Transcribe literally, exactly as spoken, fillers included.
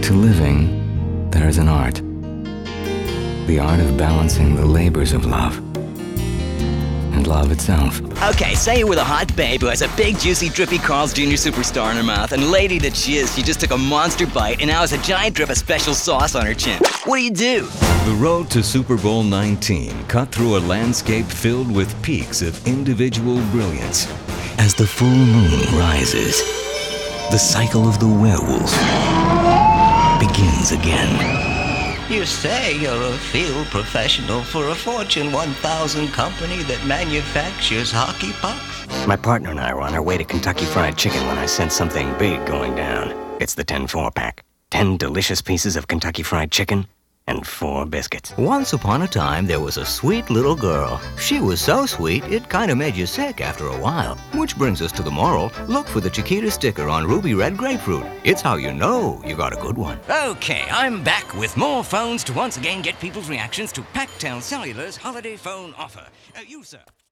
To living, there is an art. The art of balancing the labors of love and love itself. Okay, say you're with a hot babe who has a big, juicy, drippy Carl's Junior Superstar in her mouth, and lady that she is, she just took a monster bite and now has a giant drip of special sauce on her chin. What do you do? The road to Super Bowl nineteen cut through a landscape filled with peaks of individual brilliance. As the full moon rises, the cycle of the werewolf begins again. You say you're a field professional for a Fortune one thousand company that manufactures hockey pucks? My partner and I were on our way to Kentucky Fried Chicken when I sensed something big going down. It's the ten four pack. Ten delicious pieces of Kentucky Fried Chicken and four biscuits. Once upon a time, there was a sweet little girl. She was so sweet, it kind of made you sick after a while. Which brings us to the moral. Look for the Chiquita sticker on Ruby Red Grapefruit. It's how you know you got a good one. Okay, I'm back with more phones to once again get people's reactions to Pactel Cellular's holiday phone offer. Uh, you, sir.